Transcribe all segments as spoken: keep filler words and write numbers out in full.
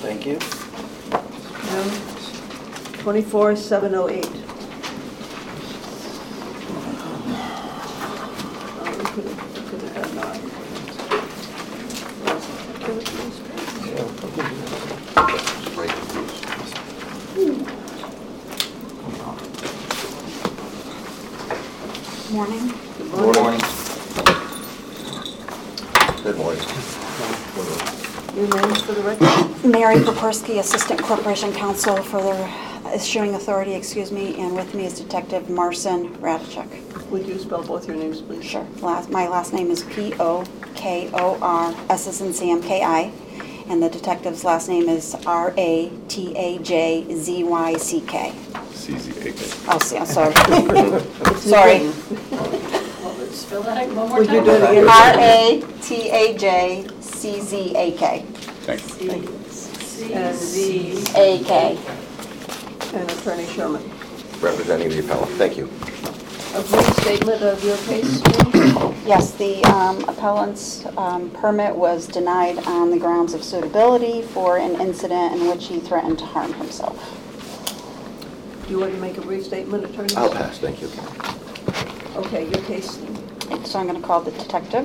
Thank you. twenty-four seven oh eight. Morning. Good morning. Good morning. Your name for the record? Mary Pokorski, Assistant Corporation Counsel for the issuing authority, excuse me, and with me is Detective Marcin Radachek. Would you spell both your names, please? Sure. Last, my last name is P O K O R, S as in Sam, K I, and the detective's last name is R A T A J Z Y C K. C Z A K. Oh, see, I'm sorry. Sorry. Spell that one more Would time. you do it again? R A T A J C Z A K. Thanks. And Z. A K. And Attorney Sherman. Representing the appellant. Thank you. A brief statement of your case, please. Yes, the um, appellant's um, permit was denied on the grounds of suitability for an incident in which he threatened to harm himself. Do you want to make a brief statement, Attorney? I'll pass. Thank you. Okay, your case. So I'm going to call the detective.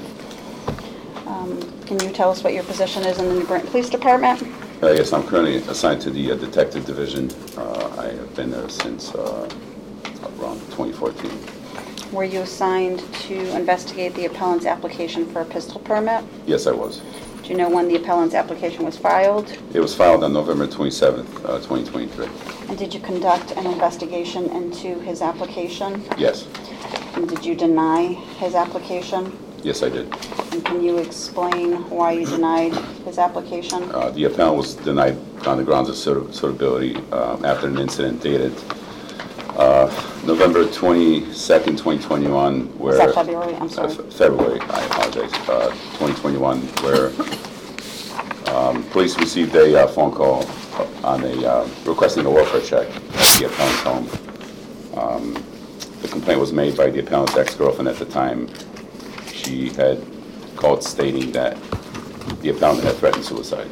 Um, Can you tell us what your position is in the New Britain Police Department? Uh, yes, I'm currently assigned to the uh, Detective Division. Uh, I have been there since uh, around twenty fourteen. Were you assigned to investigate the appellant's application for a pistol permit? Yes, I was. Do you know when the appellant's application was filed? It was filed on November twenty-seventh, uh, twenty twenty-three. And did you conduct an investigation into his application? Yes. And did you deny his application? Yes, I did. And can you explain why you denied his application? Uh, the appellant was denied on the grounds of suit- suitability uh, after an incident dated uh, November twenty-second, twenty twenty-one, where... Was that February? I'm sorry. Uh, February, I apologize, uh, twenty twenty-one, where um, police received a uh, phone call on a, uh, requesting a welfare check at the appellant's home. Um, the complaint was made by the appellant's ex-girlfriend at the time. She had called stating that the appellant had threatened suicide.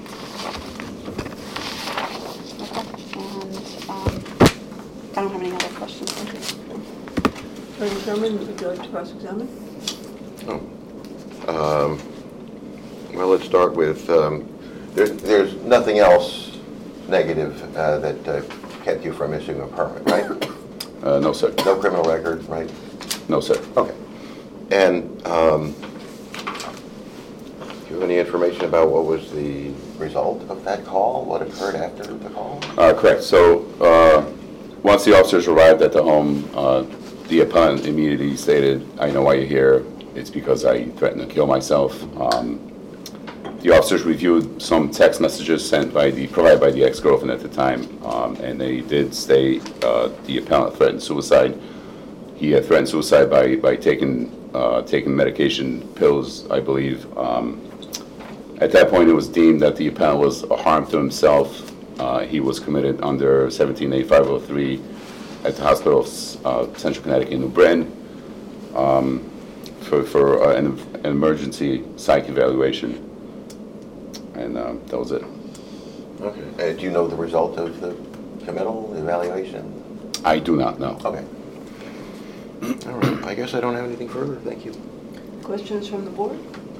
Okay. And um, I don't have any other questions. Thank you. Attorney Sherman, would you like to cross-examine? Oh. Um, well, let's start with, um, there, there's nothing else negative uh, that uh, kept you from issuing a permit, right? Uh, no, sir. No criminal record, right? No, sir. Okay. And um, do you have any information about what was the result of that call? What occurred after the call? Uh, correct. So uh, once the officers arrived at the home, uh, the appellant immediately stated, "I know why you're here. It's because I threatened to kill myself." Um, the officers reviewed some text messages sent by the provided by the ex-girlfriend at the time, um, and they did state uh, the appellant threatened suicide. He had threatened suicide by by taking uh, taking medication, pills, I believe. Um, at that point, it was deemed that the appellant was a harm to himself. Uh, he was committed under seventeen A five oh three at the Hospital of uh, Central Connecticut in New Britain um, for, for uh, an, an emergency psych evaluation. And uh, that was it. Okay. Uh, do you know the result of the committal evaluation? I do not know. Okay. All right. I guess I don't have anything further. Thank you. Questions from the board?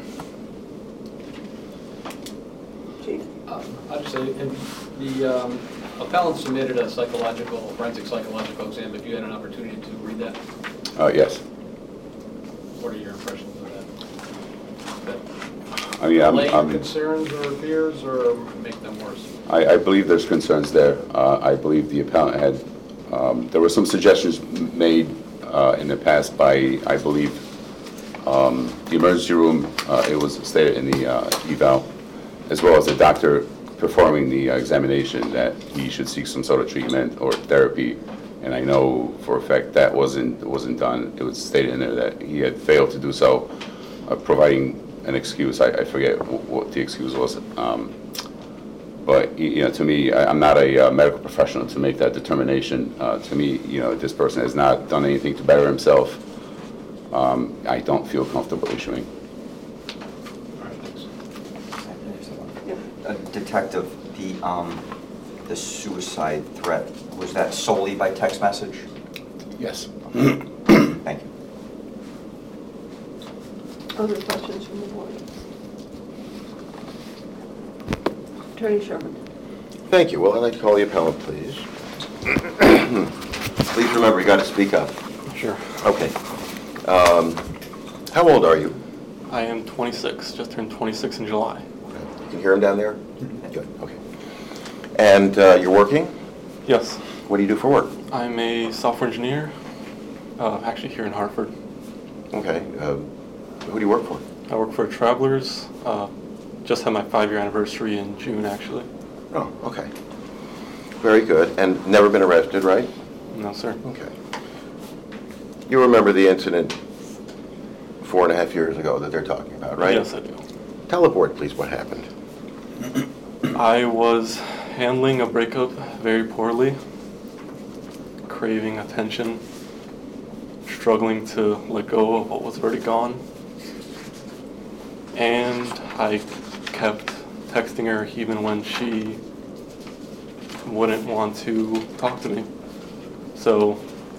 Chief? Um, I'll just say, and the um, appellant submitted a psychological, forensic psychological exam. Have you had an opportunity to read that? Uh, yes. What are your impressions of that? That I mean, I'm, allay I'm, concerns or fears or make them worse? I, I believe there's concerns there. Uh, I believe the appellant had, um, there were some suggestions made uh, in the past by, I believe, um, the emergency room. Uh, it was stated in the uh, eval, as well as the doctor performing the uh, examination, that he should seek some sort of treatment or therapy. And I know for a fact that wasn't wasn't done. It was stated in there that he had failed to do so, uh, providing an excuse. I, I forget w what the excuse was. Um, but you know, to me, I, I'm not a uh, medical professional to make that determination. Uh, to me, you know, this person has not done anything to better himself. Um, I don't feel comfortable issuing. All right, thanks. Uh, Detective, the, um, the suicide threat, was that solely by text message? Yes. Thank you. Other questions from the board? Attorney Sherman. Thank you. Well, I'd like to call the appellant, please. Please remember, you got to speak up. Sure. Okay. Um, How old are you? I am twenty-six, just turned twenty-six in July. You can hear him down there? Good, okay. And uh, you're working? Yes, What do you do for work? I'm a software engineer, uh, actually here in Hartford. Okay. uh, Who do you work for? I work for Travelers, uh, just had my five-year anniversary in June, actually. Oh, okay. Very good. And never been arrested, right? No, sir. Okay. You remember the incident four and a half years ago that they're talking about, right? Yes, I do. Tell the board, please, what happened. I was handling a breakup very poorly, craving attention, struggling to let go of what was already gone. And I kept texting her even when she wouldn't want to talk to me. So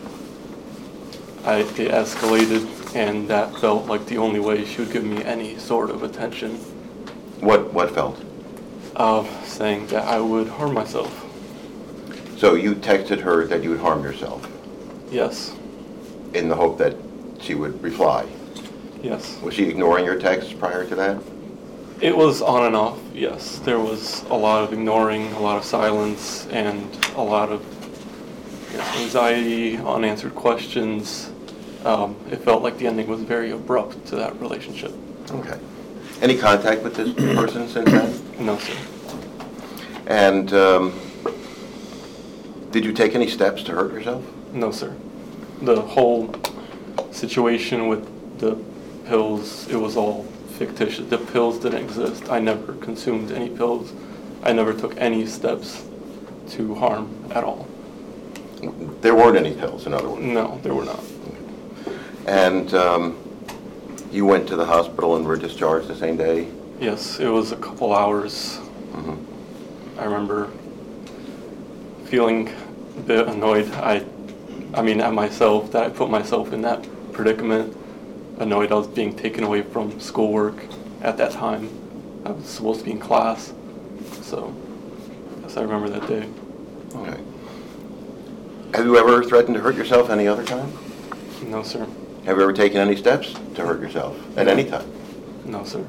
I, it escalated, and that felt like the only way she would give me any sort of attention, What, what felt? of saying that I would harm myself. So you texted her that you would harm yourself Yes, in the hope that she would reply. yes. Was she ignoring your texts prior to that? It was on and off, yes. There was a lot of ignoring, a lot of silence, and a lot of yes, anxiety, unanswered questions. Um, it felt like the ending was very abrupt to that relationship. Okay. Any contact with this person since then? No, sir. And um, did you take any steps to hurt yourself? No, sir. The whole situation with the pills, it was all fictitious. The pills didn't exist. I never consumed any pills. I never took any steps to harm at all. There weren't any pills, in other words. No, there were not. And um, you went to the hospital and were discharged the same day? Yes, it was a couple hours. Mhm. I remember feeling a bit annoyed. I, I mean, at myself, that I put myself in that predicament. Annoyed I was being taken away from schoolwork at that time. I was supposed to be in class. So, yes, I remember that day. Okay. Have you ever threatened to hurt yourself any other time? No, sir. Have you ever taken any steps to hurt yourself at any time? No, sir.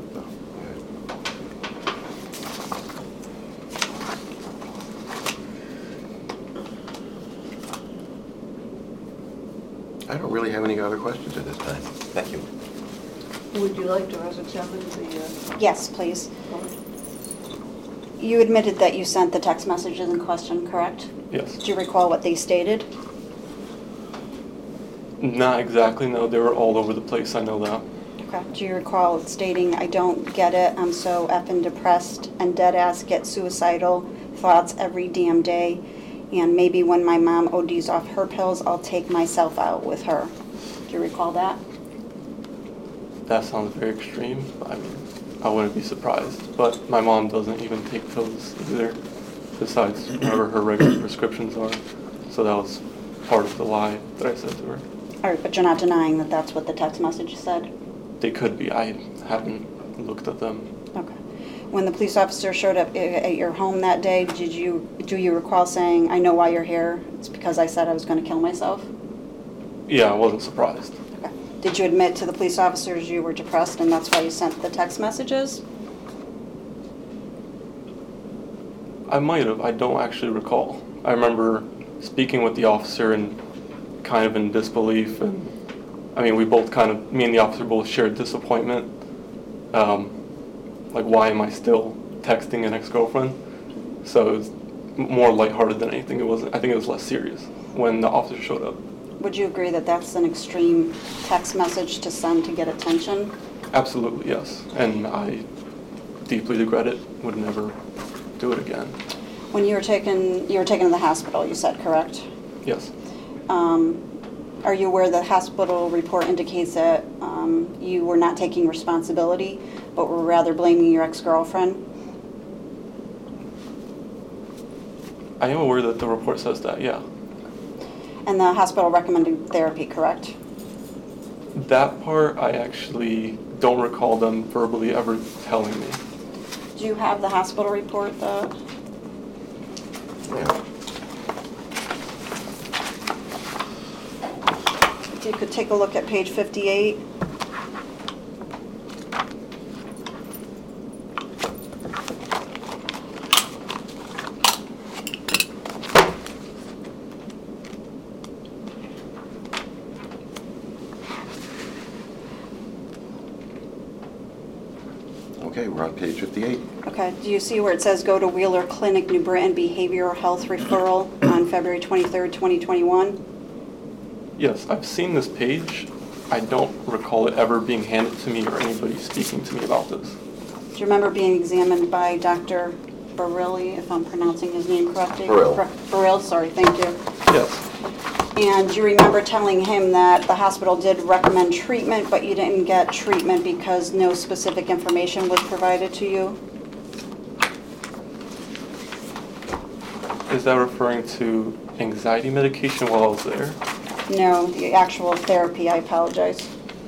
I don't really have any other questions at this time. Thank you. Would you like to cross-examine the uh, Yes, please. board? You admitted that you sent the text messages in question, correct? Yes. Do you recall what they stated? Not exactly, no. They were all over the place, I know that. Okay. Do you recall it stating, "I don't get it, I'm so effing depressed and dead ass get suicidal thoughts every damn day, and maybe when my mom O Ds off her pills, I'll take myself out with her." Do you recall that? That sounds very extreme. I mean, I wouldn't be surprised. But my mom doesn't even take pills either, besides whatever her regular prescriptions are. So that was part of the lie that I said to her. All right, but you're not denying that that's what the text message said? They could be. I haven't looked at them. Okay. When the police officer showed up a- at your home that day, did you, do you recall saying, "I know why you're here, it's because I said I was going to kill myself"? Yeah, I wasn't surprised. Okay. Did you admit to the police officers you were depressed and that's why you sent the text messages? I might have. I don't actually recall. I remember speaking with the officer and kind of in disbelief. And I mean, we both kind of, me and the officer both shared disappointment. Um, like, why am I still texting an ex-girlfriend? So it was more lighthearted than anything. It wasn't. I think it was less serious when the officer showed up. Would you agree that that's an extreme text message to send to get attention? Absolutely, yes. And I deeply regret it. Would never do it again. When you were taken, you were taken to the hospital, you said, correct? Yes. Um, are you aware the hospital report indicates that um, you were not taking responsibility, but were rather blaming your ex-girlfriend? I am aware that the report says that, yeah. And the hospital recommended therapy, correct? That part, I actually don't recall them verbally ever telling me. Do you have the hospital report, the, Yeah. if you could take a look at page fifty-eight? Okay, we're on page fifty-eight. Okay, do you see where it says go to Wheeler Clinic, New Britain Behavioral Health Referral on February twenty-third, twenty twenty-one? Yes, I've seen this page. I don't recall it ever being handed to me or anybody speaking to me about this. Do you remember being examined by Doctor Barilli, if I'm pronouncing his name correctly? Burrill. Burrill, sorry, thank you. Yes, And do you remember telling him that the hospital did recommend treatment, but you didn't get treatment because no specific information was provided to you? is that referring to anxiety medication while I was there? No, the actual therapy, I apologize.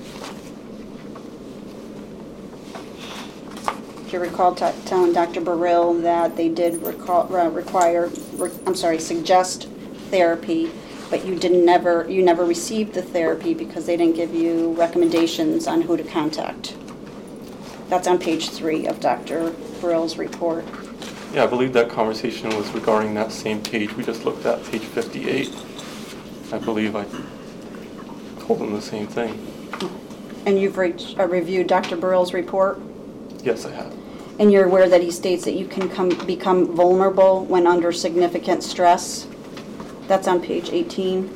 Do you recall t- telling Doctor Burrill that they did recall, uh, require, re- I'm sorry, suggest therapy, but you didn't never, you never received the therapy because they didn't give you recommendations on who to contact? That's on page three of Doctor Burrill's report. Yeah, I believe that conversation was regarding that same page. We just looked at page fifty-eight. I believe I told them the same thing. And you've re- uh, reviewed Doctor Burrill's report? Yes, I have. And you're aware that he states that you can come, become vulnerable when under significant stress? That's on page eighteen.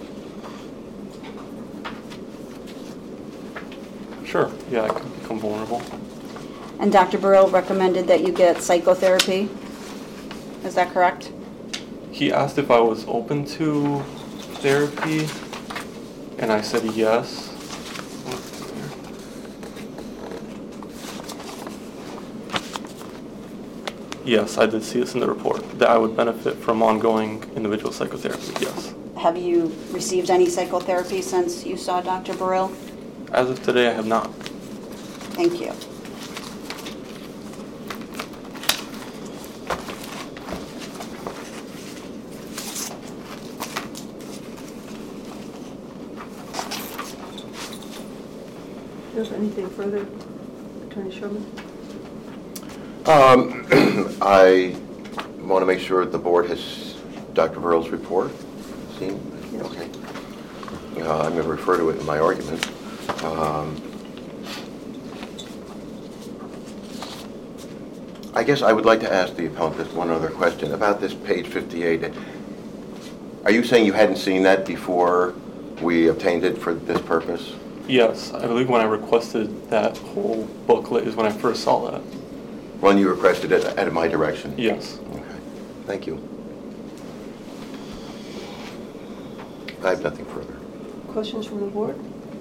Sure, yeah, I could become vulnerable. And Doctor Burrill recommended that you get psychotherapy? Is that correct? He asked if I was open to therapy, and I said yes. Yes, I did see this in the report, that I would benefit from ongoing individual psychotherapy, yes. Have you received any psychotherapy since you saw Doctor Burrill? As of today, I have not. Thank you. Do you have anything further, Attorney Sherman? Um, I want to make sure the board has Doctor Burrill's report seen. Yes. Okay. Uh, I'm going to refer to it in my argument. Um, I guess I would like to ask the appellant just one other question about this page fifty-eight. Are you saying you hadn't seen that before we obtained it for this purpose? Yes, I believe when I requested that whole booklet is when I first saw that. When you requested it at my direction? Yes. Okay, thank you. I have nothing further. Questions from the board?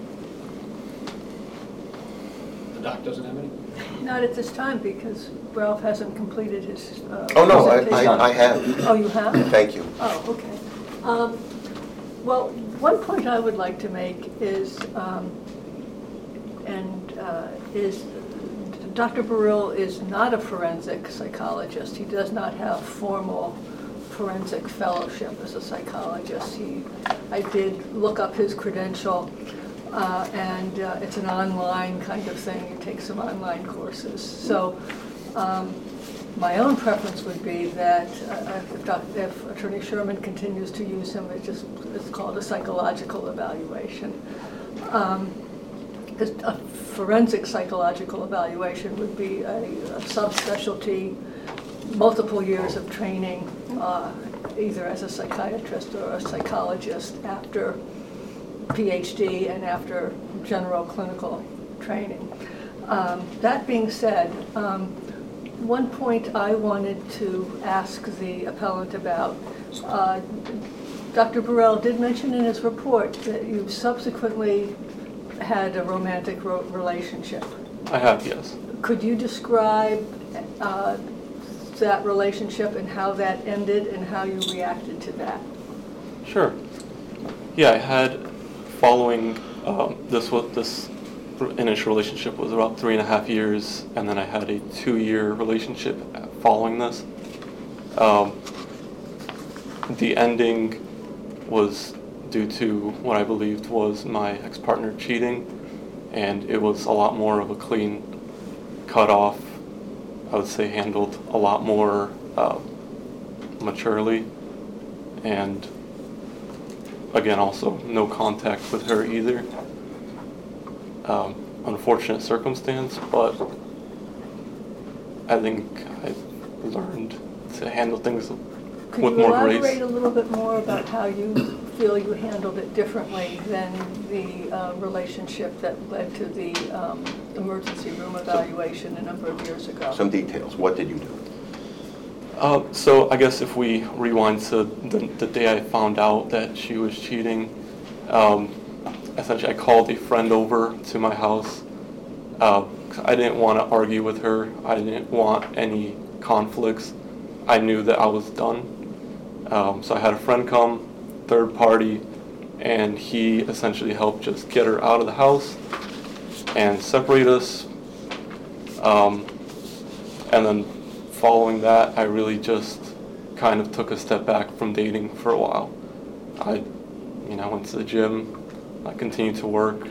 The doc doesn't have any? Not at this time, because Ralph hasn't completed his uh, Oh, no, I, presentation. I I have. Oh, you have? Thank you. Oh, okay. Um, Well, one point I would like to make is, um, and uh, is Doctor Burrill is not a forensic psychologist. He does not have formal forensic fellowship as a psychologist. He, I did look up his credential, uh, and uh, it's an online kind of thing. You take some online courses. So um, my own preference would be that uh, if, Doc, if Attorney Sherman continues to use him, it just it's called a psychological evaluation. Um, a forensic psychological evaluation would be a, a subspecialty, multiple years of training, uh, either as a psychiatrist or a psychologist after PhD and after general clinical training. Um, that being said, um, one point I wanted to ask the appellant about, uh, Doctor Burrill did mention in his report that you subsequently had a romantic ro- relationship. I have, yes. Could you describe uh, that relationship and how that ended and how you reacted to that? Sure. Yeah, I had, following, um, this was, this initial relationship was about three and a half years, and then I had a two-year relationship following this. Um, the ending was due to what I believed was my ex-partner cheating, and it was a lot more of a clean cut-off. I would say handled a lot more uh, maturely, and again, also no contact with her either. Um, unfortunate circumstance, but I think I've learned to handle things Could with you more elaborate grace. a little bit more about how you feel you handled it differently than the uh, relationship that led to the um, emergency room evaluation a number of years ago? Some details. What did you do? Uh, so I guess if we rewind to the, the day I found out that she was cheating, um, essentially I called a friend over to my house. Uh, I didn't want to argue with her. I didn't want any conflicts. I knew that I was done. Um, so I had a friend come, third party, and he essentially helped just get her out of the house and separate us. Um, and then following that, I really just kind of took a step back from dating for a while. I, you know, went to the gym. I continued to work.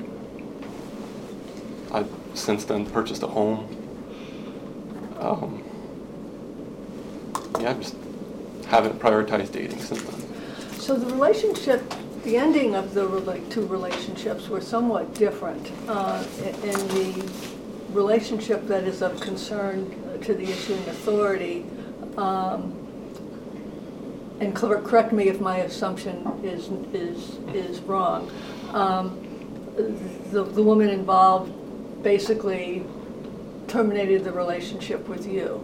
I've since then purchased a home. Um, yeah, I just haven't prioritized dating since then. So the relationship, the ending of the rela- two relationships were somewhat different. Uh, in in the relationship that is of concern to the issuing authority, um, and cor- correct me if my assumption is is is wrong. Um, the the woman involved basically terminated the relationship with you.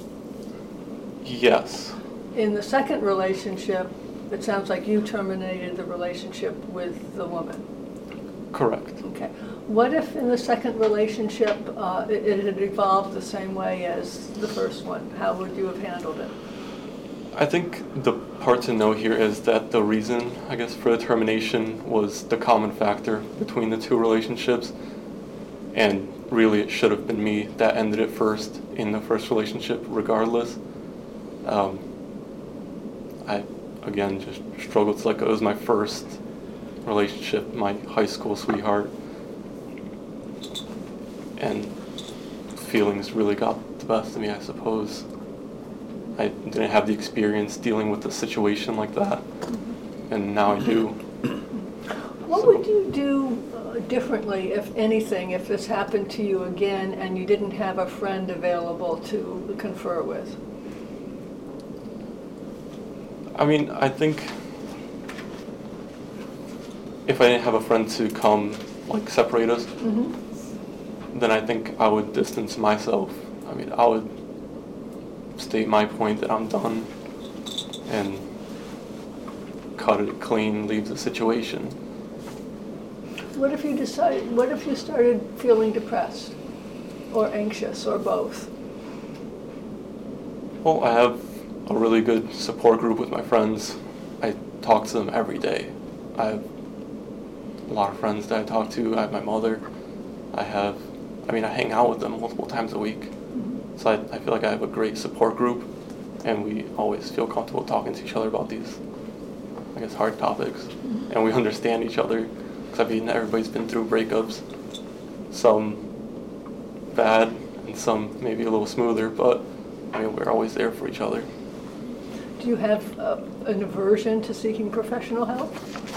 Yes. In the second relationship, it sounds like you terminated the relationship with the woman. Correct. Okay. What if in the second relationship uh, it, it had evolved the same way as the first one? How would you have handled it? I think the part to know here is that the reason, I guess, for the termination was the common factor between the two relationships. And really, it should have been me that ended it first in the first relationship, regardless. Um, I, again, just struggled. It's like it was my first relationship, my high school sweetheart. And feelings really got the best of me, I suppose. I didn't have the experience dealing with a situation like that, and now I do. What So- would you do uh, differently, if anything, if this happened to you again and you didn't have a friend available to confer with? I mean, I think if I didn't have a friend to come, like, separate us, Mm-hmm. then I think I would distance myself. I mean, I would state my point that I'm done and cut it clean, leave the situation. What if you decided, what if you started feeling depressed or anxious or both? Well, I have a really good support group with my friends. I talk to them every day. I have a lot of friends that I talk to. I have my mother. I have, I mean, I hang out with them multiple times a week. So I, I feel like I have a great support group, and we always feel comfortable talking to each other about these, I guess, hard topics. And we understand each other, because I mean, everybody's been through breakups. Some bad, and some maybe a little smoother, but I mean, we're always there for each other. Do you have uh, an aversion to seeking professional help?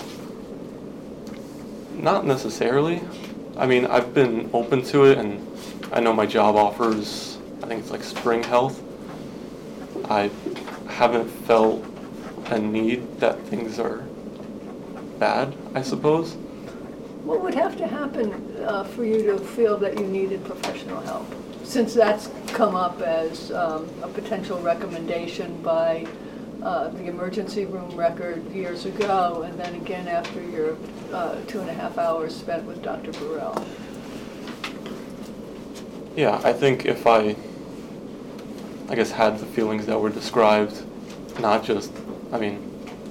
Not necessarily. I mean, I've been open to it, and I know my job offers, I think it's like Spring Health. I haven't felt a need that things are bad, I suppose. What would have to happen uh, for you to feel that you needed professional help? Since that's come up as um, a potential recommendation by uh, the emergency room record years ago, and then again after your uh, two and a half hours spent with Doctor Burrell. Yeah, I think if I, I guess, had the feelings that were described, not just, I mean,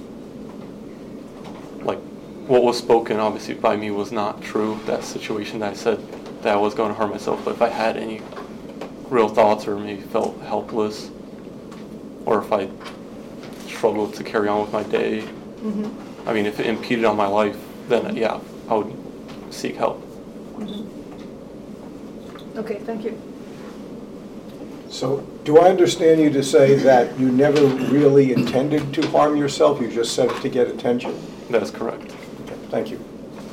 like, what was spoken obviously by me was not true. That situation that I said that I was going to harm myself, but if I had any real thoughts or maybe felt helpless, or if I struggled to carry on with my day, Mm-hmm. I mean, if it impeded on my life, then yeah, I would seek help. Mm-hmm. Okay, thank you. So, do I understand you to say that you never really intended to harm yourself, you just said it to get attention? That is correct. Okay, thank you.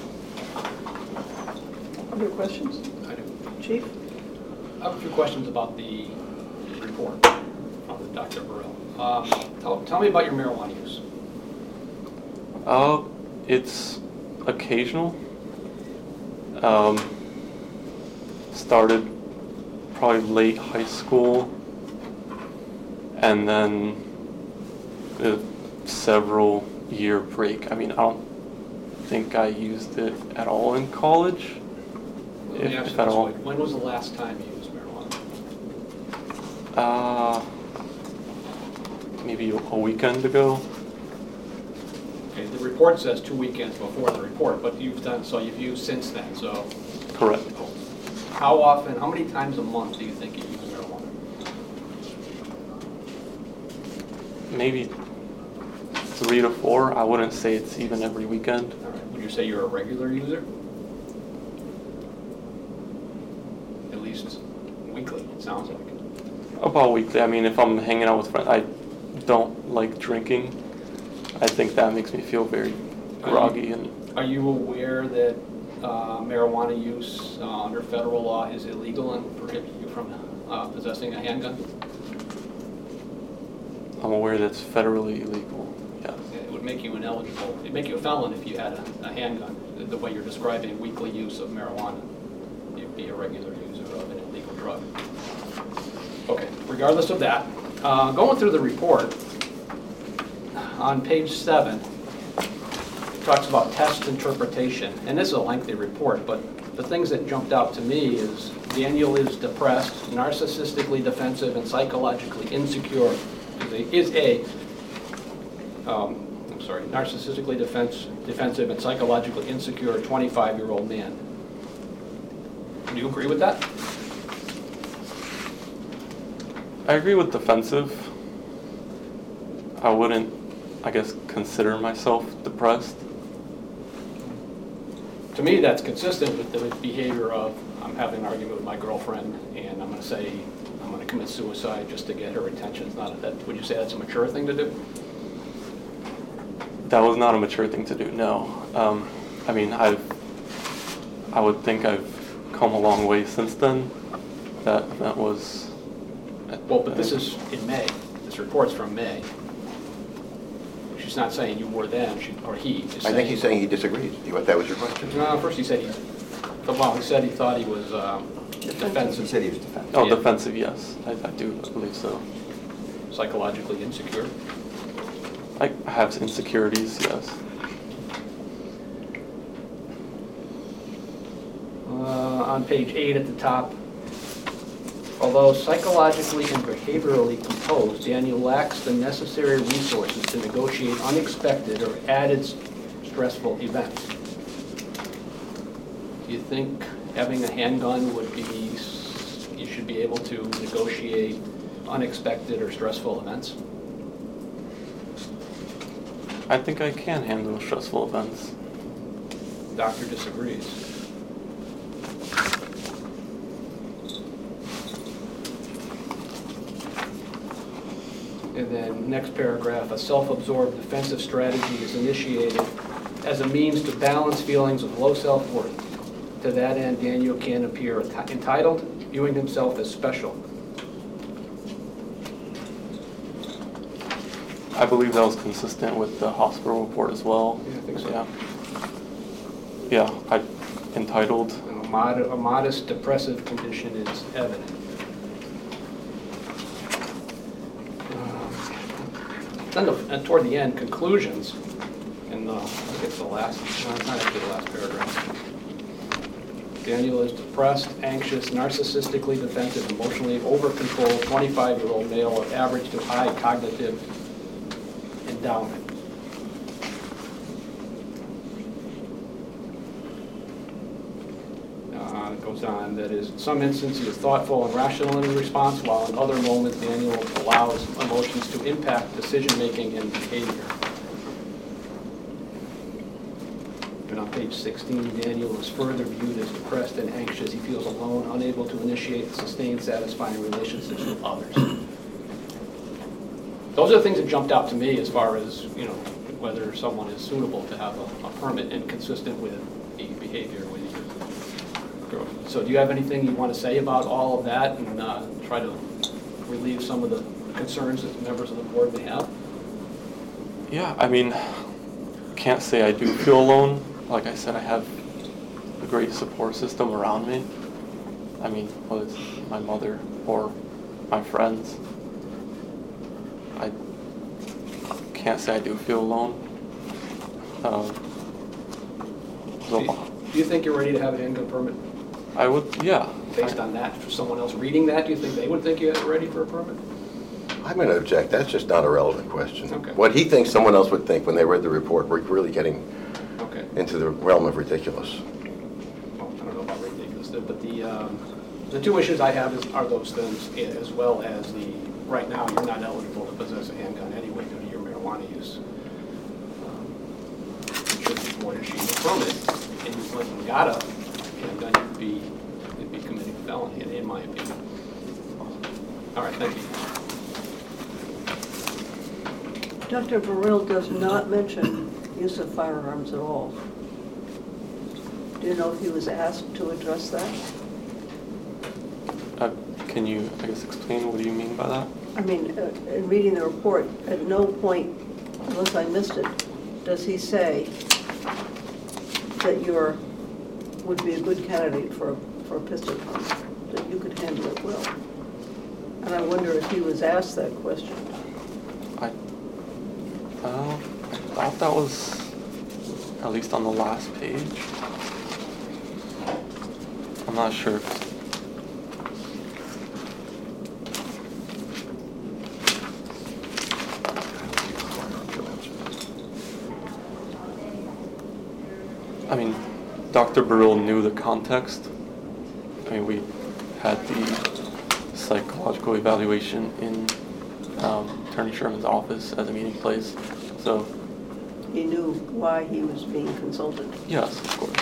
Other questions? I do. Chief? I have a few questions about the report from Doctor Burrell. Um, tell, tell me about your marijuana use. Uh, it's occasional. Um, started probably late high school, and then a several year break. I mean, I don't think I used it at all in college, Let if, me ask if you at this all. way. When was the last time you used marijuana? Uh, maybe a weekend ago. Okay, the report says two weekends before the report, but you've done, so you've used since then, so Correct. how often, how many times a month do you think you use marijuana? Maybe three to four. I wouldn't say it's even every weekend. All right. Would you say you're a regular user? At least weekly, it sounds like. About weekly. I mean, if I'm hanging out with friends, I don't like drinking. I think that makes me feel very groggy. And Are you aware that uh, marijuana use uh, under federal law is illegal and prohibits you from uh, possessing a handgun? I'm aware that's federally illegal. Yes. It would make you ineligible, it'd make you a felon if you had a, a handgun. The, the way you're describing weekly use of marijuana, you'd be a regular user of an illegal drug. Okay, regardless of that, uh, going through the report, on page seven, it talks about test interpretation, and this is a lengthy report, but the things that jumped out to me is Daniel is depressed, narcissistically defensive, and psychologically insecure. Is a, is a um, I'm sorry, narcissistically defense, defensive and psychologically insecure twenty-five-year-old man. Do you agree with that? I agree with defensive. I wouldn't, I guess, consider myself depressed. To me, that's consistent with the behavior of, I'm having an argument with my girlfriend, and I'm going to say, I'm going to commit suicide just to get her attention. It's not, that, would you say that's a mature thing to do? That was not a mature thing to do, no. Um, I mean, I've, I would think I've come a long way since then. That event was... Well, but this is in May. This report's from May. She's not saying you were then, she, or he. Is I think he's saying he disagrees. You- That was your question? No, first he said he, well, he said he thought he was um, He defensive, said he was defensive. Oh, Yeah. defensive, yes. I, I do believe so. psychologically insecure. I have insecurities, yes. Uh, on page eight at the top, although psychologically and behaviorally composed, Daniel lacks the necessary resources to negotiate unexpected or added stressful events. Do you think having a handgun would be, you should be able to negotiate unexpected or stressful events? I think I can handle stressful events. Doctor disagrees. And then next paragraph, a self-absorbed defensive strategy is initiated as a means to balance feelings of low self-worth. To that end, Daniel can appear entitled, viewing himself as special. I believe that was consistent with the hospital report as well. Yeah, I think so. Yeah. Yeah, I entitled. And a, mod a modest depressive condition is evident. Um, Then the, and toward the end, conclusions, and uh, I think it's the last, no, it's not actually the last paragraph. Daniel is depressed, anxious, narcissistically defensive, emotionally over-controlled, twenty-five-year-old male of average to high cognitive endowment. Uh, it goes on, that is, in some instances, he is thoughtful and rational in his response, while in other moments, Daniel allows emotions to impact decision-making and behavior. And on page sixteen, Daniel is further viewed as depressed and anxious. He feels alone, unable to initiate and sustain satisfying relationships with others. Those are the things that jumped out to me as far as, you know, whether someone is suitable to have a, a permit and consistent with the behavior with your girlfriend. So do you have anything you want to say about all of that and uh, try to relieve some of the concerns that members of the board may have? Yeah, I mean, can't say I do feel alone. Like I said, I have a great support system around me. I mean, whether it's my mother or my friends. I can't say I do feel alone. Um, so Do you, do you think you're ready to have a handgun permit? I would, yeah. Based on that, for someone else reading that, do you think they would think you're ready for a permit? I'm going to object. That's just not a relevant question. Okay. What he thinks someone else would think when they read the report, we're really getting Okay. into the realm of ridiculous. Well, I don't know about ridiculous, but the, um, the two issues I have is, are those things, as well as the, right now, you're not eligible to possess a handgun anyway due to your marijuana use. Um, Should the board issue a permit, and you went and got a handgun, you'd be, you'd be committing a felony, in my opinion. All right, thank you. Doctor Burrill does not mention use of firearms at all. Do you know if he was asked to address that? Uh, can you, I guess, explain what do you mean by that? I mean, uh, in reading the report, at no point, unless I missed it, does he say that you're, would be a good candidate for, a- for a pistol permit, that you could handle it well. And I wonder if he was asked that question. I, uh, I thought that was at least on the last page. I'm not sure. I mean, Doctor Burrill knew the context. I mean, we had the psychological evaluation in um, Attorney Sherman's office as a meeting place, so. He knew why he was being consulted. Yes, of course.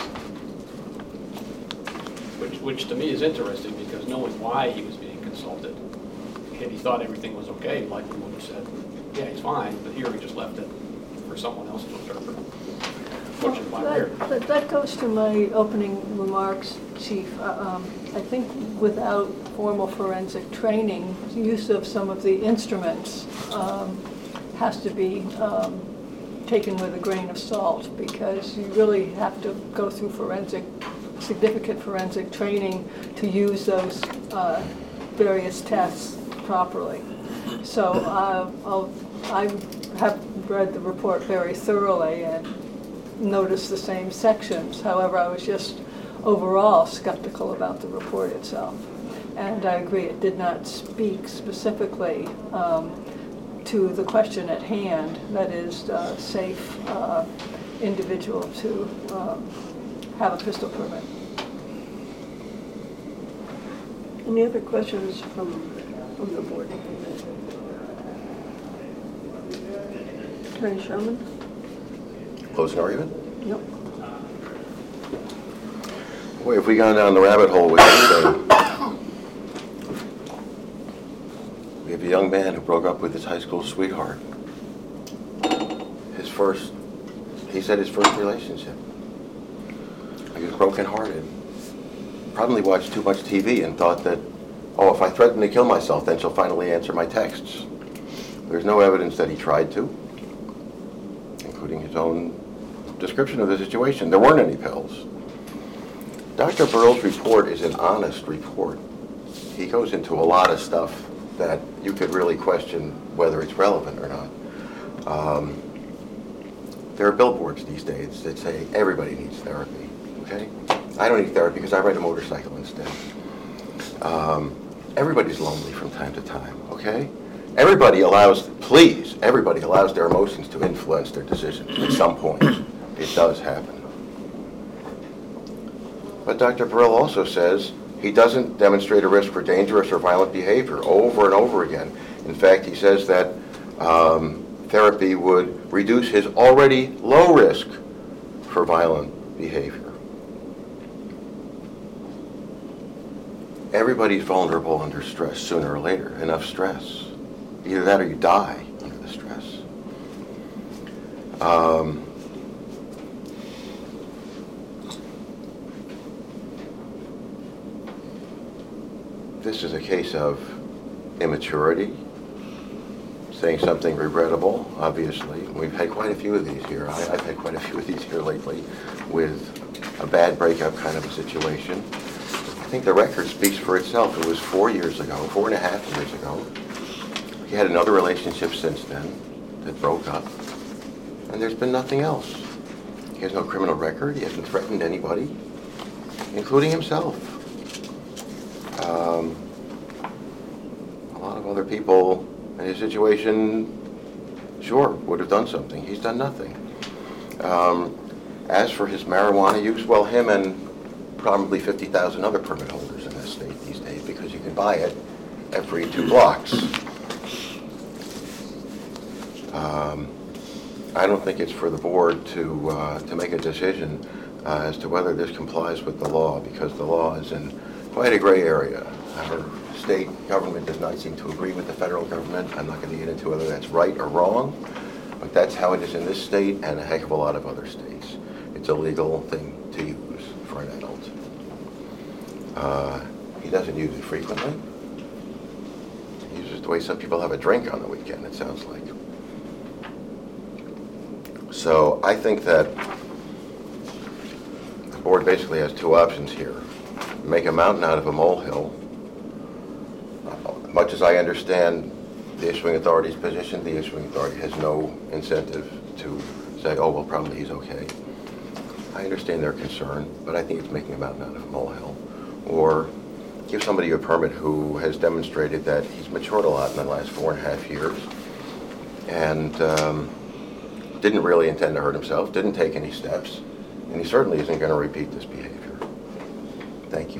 Which, which to me is interesting, because knowing why he was being consulted, if he thought everything was okay, he likely would have said, yeah, he's fine, but here he just left it for someone else to interpret. Which is why we're here. That, that- that goes to my opening remarks, Chief. Uh, um, I think without formal forensic training, use of some of the instruments um, has to be um, taken with a grain of salt, because you really have to go through forensic, significant forensic training to use those uh, various tests properly. So uh, I'll, I have read the report very thoroughly and noticed the same sections. However, I was just overall skeptical about the report itself. And I agree, it did not speak specifically um, to the question at hand, that is, uh, safe uh, individual to um, have a pistol permit. Any other questions from, from the board? Attorney Sherman? Closing argument? Nope. Boy, if we gone down the rabbit hole with this thing. We have a young man who broke up with his high school sweetheart. His first, he said his first relationship. He was brokenhearted. Probably watched too much T V and thought that, oh, if I threaten to kill myself, then she'll finally answer my texts. There's no evidence that he tried to, including his own description of the situation. There weren't any pills. Doctor Burrill's report is an honest report. He goes into a lot of stuff that you could really question whether it's relevant or not. Um, there are billboards these days that say everybody needs therapy, okay? I don't need therapy because I ride a motorcycle instead. Um, everybody's lonely from time to time, okay? Everybody allows, please, everybody allows their emotions to influence their decisions at some point. It does happen. But Doctor Burrill also says he doesn't demonstrate a risk for dangerous or violent behavior over and over again. In fact, he says that um, therapy would reduce his already low risk for violent behavior. Everybody's vulnerable under stress sooner or later, enough stress. Either that or you die under the stress. Um, this is a case of immaturity, saying something regrettable, obviously. We've had quite a few of these here. I, I've had quite a few of these here lately with a bad breakup kind of a situation. I think the record speaks for itself. It was four years ago, four and a half years ago. He had another relationship since then that broke up, and there's been nothing else. He has no criminal record. He hasn't threatened anybody, including himself. Um, a lot of other people in his situation, sure, would have done something. He's done nothing. Um, as for his marijuana use, well, him and probably fifty thousand other permit holders in this state these days, because you can buy it every two blocks. Um, I don't think it's for the board to uh, to make a decision uh, as to whether this complies with the law, because the law is in quite a gray area. Our state government does not seem to agree with the federal government. I'm not going to get into whether that's right or wrong, but that's how it is in this state and a heck of a lot of other states. It's a legal thing to use for an adult. Uh, he doesn't use it frequently. He uses it the way some people have a drink on the weekend, it sounds like. So I think that the board basically has two options here. Make a mountain out of a molehill. Uh, much as I understand the issuing authority's position, the issuing authority has no incentive to say, oh, well, probably he's okay. I understand their concern, but I think it's making a mountain out of a molehill. Or give somebody a permit who has demonstrated that he's matured a lot in the last four and a half years and um, didn't really intend to hurt himself, didn't take any steps, and he certainly isn't going to repeat this behavior. Thank you.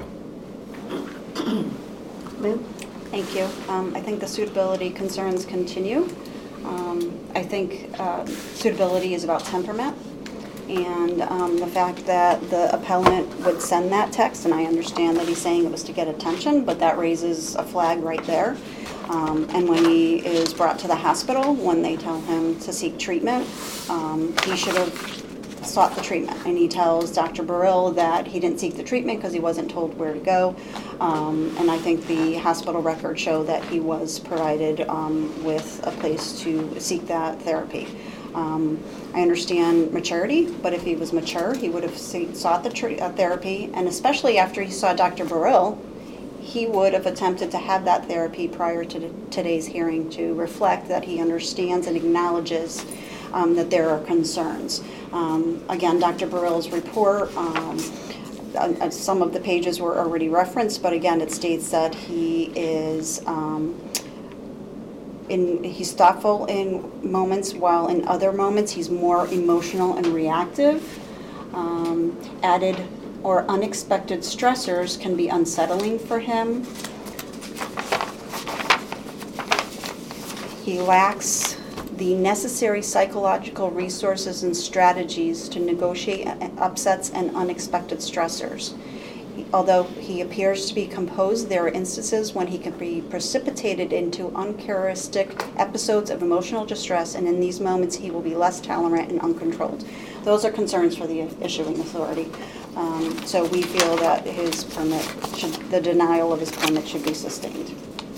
Lou? Thank you. Um, I think the suitability concerns continue. Um, I think uh, suitability is about temperament. And um, the fact that the appellant would send that text, and I understand that he's saying it was to get attention, but that raises a flag right there. Um, and when he is brought to the hospital, when they tell him to seek treatment, um, he should have sought the treatment. And he tells Doctor Burrill that he didn't seek the treatment because he wasn't told where to go. Um, and I think the hospital records show that he was provided um, with a place to seek that therapy. Um, I understand maturity, but if he was mature, he would have sought the tr- uh, therapy, and especially after he saw Doctor Burrill, he would have attempted to have that therapy prior to the, today's hearing to reflect that he understands and acknowledges um, that there are concerns. Um, again, Doctor Burrill's report, um, uh, some of the pages were already referenced, but again, it states that he is um, In, he's thoughtful in moments, while in other moments he's more emotional and reactive. Um, added or unexpected stressors can be unsettling for him. He lacks the necessary psychological resources and strategies to negotiate upsets and unexpected stressors. Although he appears to be composed, there are instances when he can be precipitated into uncharacteristic episodes of emotional distress, and in these moments he will be less tolerant and uncontrolled. Those are concerns for the issuing authority. Um, so we feel that his permit, should, the denial of his permit should be sustained.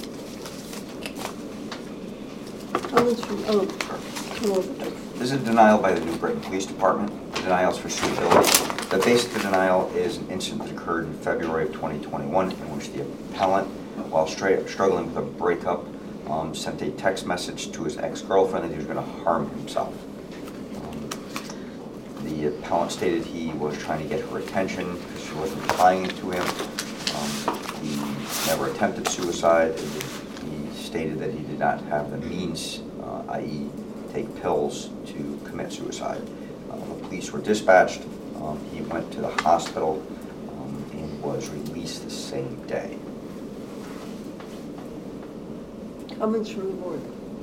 Comments from, oh, come over. This is a denial by the New Britain Police Department. The denial is for suitability. The base of the denial is an incident that occurred in February of twenty twenty-one in which the appellant, while stra- struggling with a breakup, um, sent a text message to his ex-girlfriend that he was going to harm himself. Um, the appellant stated he was trying to get her attention because she wasn't replying to him. Um, he never attempted suicide. He stated that he did not have the means, uh, that is take pills to commit suicide. Uh, the police were dispatched. Um, he went to the hospital um, and was released the same day. Comments from the board?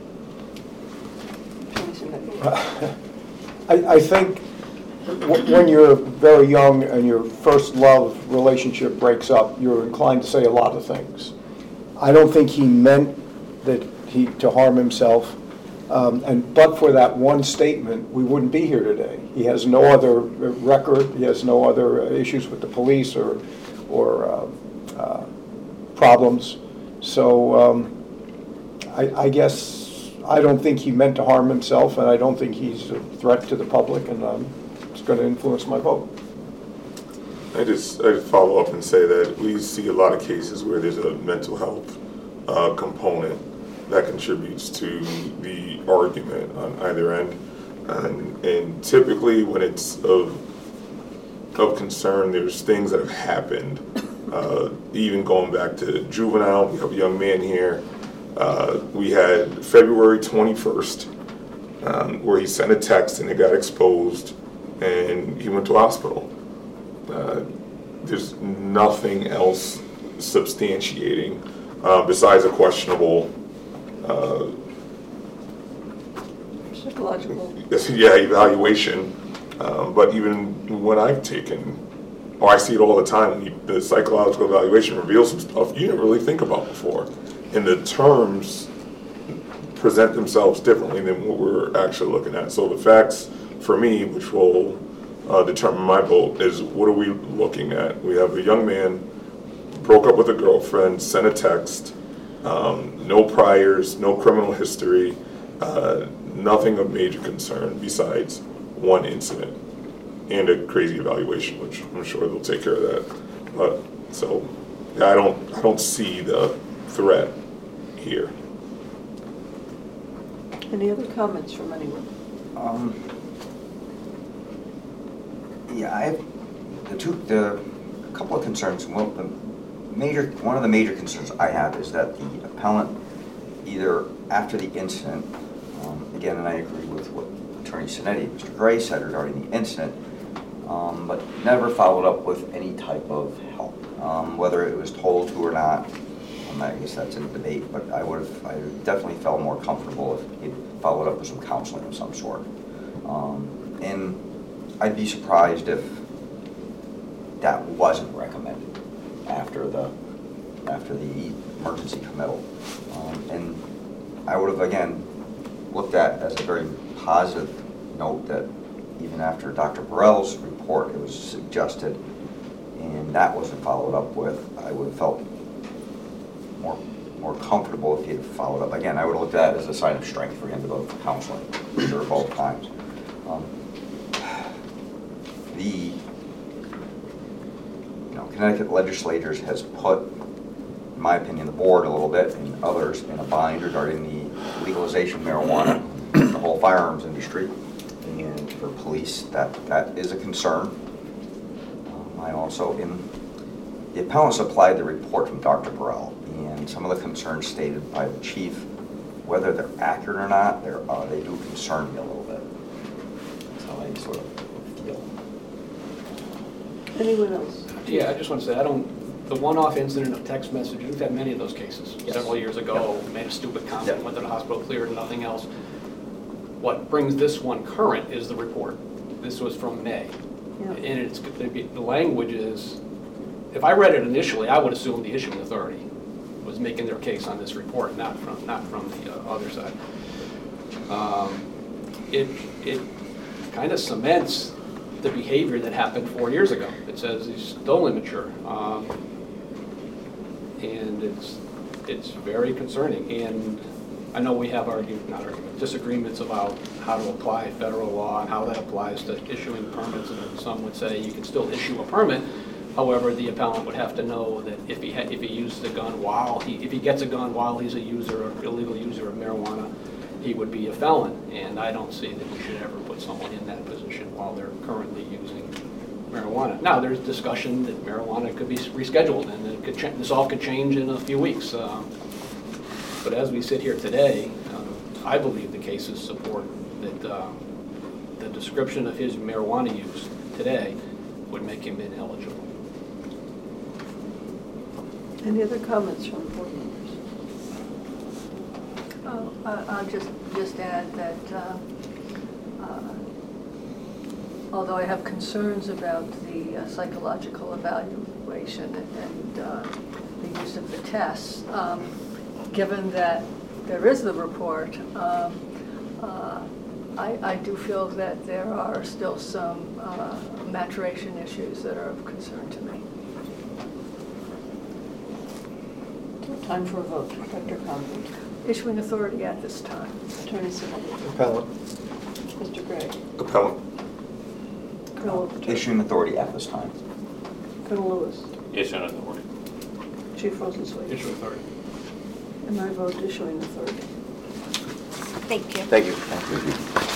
Attorney Sinetti. I, I think w- when you're very young and your first love relationship breaks up, you're inclined to say a lot of things. I don't think he meant that he to harm himself, um, and but for that one statement, we wouldn't be here today. He has no other record. He has no other issues with the police or or uh, uh, problems. So um, I, I guess. I don't think he meant to harm himself, and I don't think he's a threat to the public, and um, it's going to influence my vote. I just, I just follow up and say that we see a lot of cases where there's a mental health uh, component that contributes to the argument on either end. And, and typically when it's of, of concern, there's things that have happened. Uh, even going back to juvenile, we have a young man here. Uh, we had February twenty-first, um, where he sent a text and it got exposed, and he went to a hospital. Uh, there's nothing else substantiating uh, besides a questionable uh, Psychological. yeah, evaluation. Um, but even when I've taken, oh, I see it all the time, when you, the psychological evaluation reveals some stuff you didn't really think about before. And the terms present themselves differently than what we're actually looking at. So the facts, for me, which will uh, determine my vote, is what are we looking at? We have a young man, broke up with a girlfriend, sent a text, um, no priors, no criminal history, uh, nothing of major concern besides one incident and a crazy evaluation, which I'm sure they'll take care of that. But so, yeah, I don't, I don't see the threat here. Any other comments from anyone? Um, yeah, I have the two, the couple of concerns. Well, the major, one of the major concerns I have is that the appellant, either after the incident, um, again, and I agree with what Attorney Sinetti, Mister Gray said regarding the incident, um, but never followed up with any type of help, um, whether it was told to or not. I guess that's a debate, but I would have, I definitely felt more comfortable if he'd followed up with some counseling of some sort. Um, and I'd be surprised if that wasn't recommended after the after the emergency committal. Um, and I would have again looked at as a very positive note that even after Doctor Burrell's report, it was suggested, and that wasn't followed up with. I would have felt more more comfortable if he had followed up. Again, I would have looked at it as a sign of strength for him to go for counseling, sure, both times. Um, the you know Connecticut legislators has put, in my opinion, the board a little bit and others in a bind regarding the legalization of marijuana in the whole firearms industry, and for police that that is a concern. Um, I also in the appellant supplied the report from Doctor Burrell. And some of the concerns stated by the chief, whether they're accurate or not, they're, uh, they do concern me a little bit. That's how I sort of feel. Anyone else? Yeah, I just want to say, I don't, the one-off incident of text messaging, we've had many of those cases. Yes. Several years ago, Yep. made a stupid comment, Yep. went to the hospital, cleared, and nothing else. What brings this one current is the report. This was from May. Yeah. And it's, the language is, if I read it initially, I would assume the issuing authority was making their case on this report, not from not from the uh, other side. Um, it it kind of cements the behavior that happened four years ago. It says he's still immature, um, and it's it's very concerning. And I know we have argued, not argument, disagreements about how to apply federal law and how that applies to issuing permits. And some would say you can still issue a permit. However, the appellant would have to know that if he ha if he uses a gun while he if he gets a gun while he's a user or illegal user of marijuana, he would be a felon, and I don't see that we should ever put someone in that position while they're currently using marijuana. Now, there's discussion that marijuana could be rescheduled, and it could cha- this all could change in a few weeks. Uh, But as we sit here today, uh, I believe the cases support that uh, the description of his marijuana use today would make him ineligible. Any other comments from board members? Oh, I- I'll just, just add that uh, uh, although I have concerns about the uh, psychological evaluation and uh, the use of the tests, um, given that there is the report, um, uh, I, I do feel that there are still some uh, maturation issues that are of concern to me. Time for a vote. Doctor Conley. Issuing authority at this time. Attorney Savoy. Appellant. Mister Gregg. Appellant. Colonel Paterno. Issuing authority at this time. Colonel Lewis. Issuing authority. Chief Rosenzweig. Issue authority. And I vote issuing authority. Thank you. Thank you. Thank you.